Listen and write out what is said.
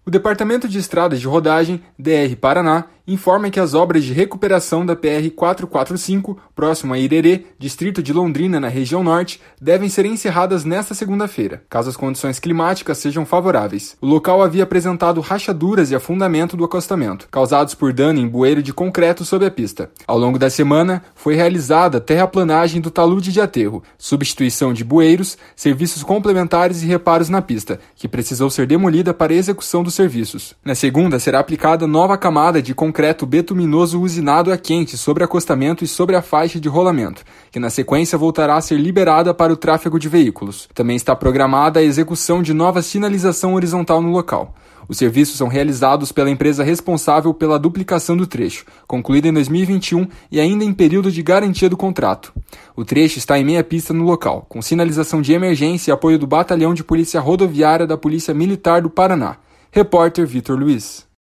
O Departamento de Estradas de Rodagem, DR Paraná, informa que as obras de recuperação da PR-445, próximo a Irerê, distrito de Londrina, na região norte, devem ser encerradas nesta segunda-feira, caso as condições climáticas sejam favoráveis. O local havia apresentado rachaduras e afundamento do acostamento, causados por dano em bueiro de concreto sob a pista. Ao longo da semana, foi realizada terraplanagem do talude de aterro, substituição de bueiros, serviços complementares e reparos na pista, que precisou ser demolida para execução dos serviços. Na segunda, será aplicada nova camada de concreto betuminoso usinado a quente sobre acostamento e sobre a faixa de rolamento, que na sequência voltará a ser liberada para o tráfego de veículos. Também está programada a execução de nova sinalização horizontal no local. Os serviços são realizados pela empresa responsável pela duplicação do trecho, concluída em 2021 e ainda em período de garantia do contrato. O trecho está em meia pista no local, com sinalização de emergência e apoio do Batalhão de Polícia Rodoviária da Polícia Militar do Paraná. Repórter Vitor Luiz.